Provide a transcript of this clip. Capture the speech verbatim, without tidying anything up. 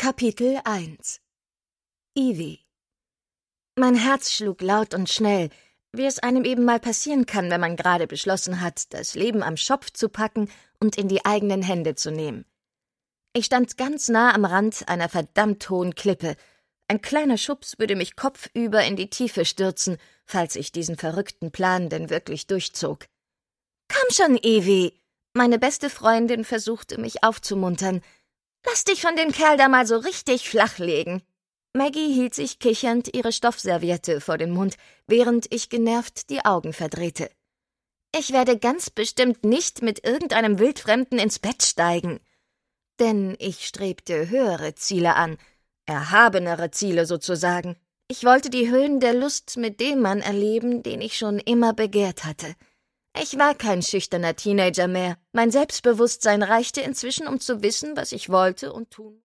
Kapitel eins. Ivy. Mein Herz schlug laut und schnell, wie es einem eben mal passieren kann, wenn man gerade beschlossen hat, das Leben am Schopf zu packen und in die eigenen Hände zu nehmen. Ich stand ganz nah am Rand einer verdammt hohen Klippe. Ein kleiner Schubs würde mich kopfüber in die Tiefe stürzen, falls ich diesen verrückten Plan denn wirklich durchzog. »Komm schon, Ivy«, meine beste Freundin versuchte mich aufzumuntern. »Lass dich von dem Kerl da mal so richtig flachlegen.« Maggie hielt sich kichernd ihre Stoffserviette vor den Mund, während ich genervt die Augen verdrehte. »Ich werde ganz bestimmt nicht mit irgendeinem Wildfremden ins Bett steigen.« Denn ich strebte höhere Ziele an, erhabenere Ziele sozusagen. Ich wollte die Höhen der Lust mit dem Mann erleben, den ich schon immer begehrt hatte. Ich war kein schüchterner Teenager mehr. Mein Selbstbewusstsein reichte inzwischen, um zu wissen, was ich wollte und tun